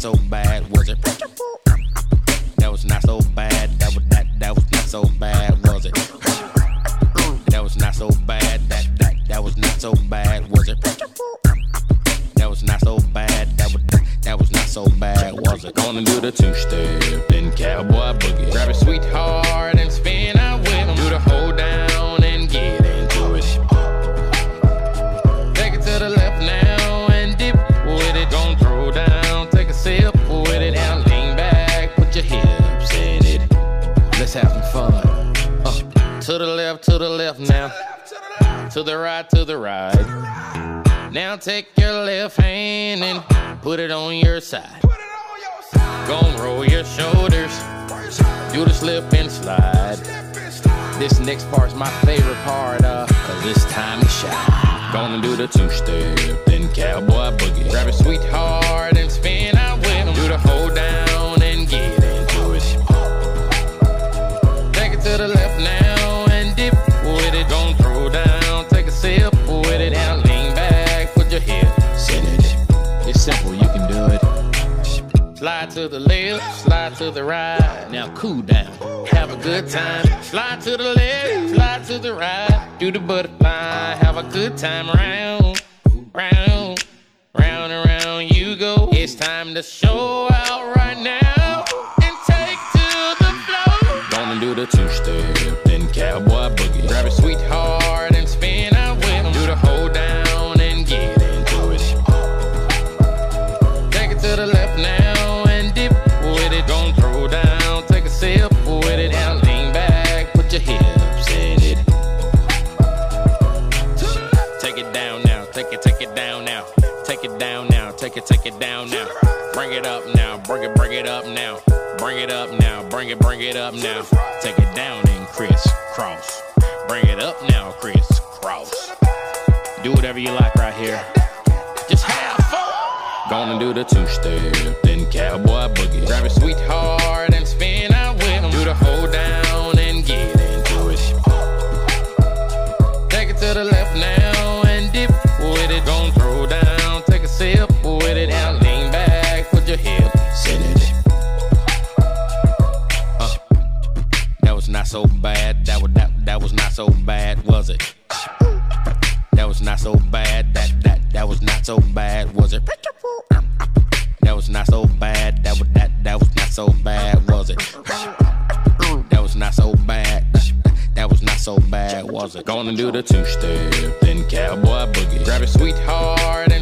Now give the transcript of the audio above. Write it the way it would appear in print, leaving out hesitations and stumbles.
so bad, was it? That was not so bad. That was not so bad, was it? That was not so bad. That was not so bad, was it? That was not so bad. That was not so bad, was it? Gonna do the two-step, then cowboy boogie. Grab a sweetheart and spin out with him. Do the hold down and get into it. Take it to the left now and dip with it. Don't throw down, take a sip with it. Now lean back, put your hips in it. Let's have some fun. To the left now. To the right. Now take your left hand and put it on your side. Gon' roll your shoulders. Do the slip and slide. This next part's my favorite part, cause it's time to shine. Gonna do the two-step, then cowboy boogie. Grab a sweetheart and spin out with him. Do the hold down and get into it. Take it to the left now and dip with it. Don't throw down, take a sip with it. Now lean back, put your hips in it. It's simple, you can do it. Slide to the left, slide to the right. Now cool down, have a good time. Slide to the left, slide to the right. Do the butterfly, have a good time. Round, round, round and round you go. It's time to show out right now and take to the floor. Gonna do the two-step, then cowboy boogie. Grab a sweetheart and spin out with him. Do the hold down and get into it. Take it to the left now and dip with it. Don't throw down, take a sip with it. Now lean back, put your hips in it. Take it down now, take it down now. Take it down now, take it down now. Bring it up now, bring it up now. Bring it up now, bring it up now. Take it down and crisscross. Bring it up now, crisscross. Do whatever you like right here. Just have fun. Gonna do the two-step, then cowboy boogie. Grab a sweetheart and spin out with him. Do the hold down and get into it. Take it to the left now and dip with it. Don't throw down, take a sip with it. Now lean back, put your hips in it. That was not so bad. That was not so bad, was it? That was not so bad. That was not so bad, was it? That was not so bad. That was not so bad, was it? That was not so bad. That was not so bad, was it? Gonna do the two-step, then cowboy boogie. Grab a sweetheart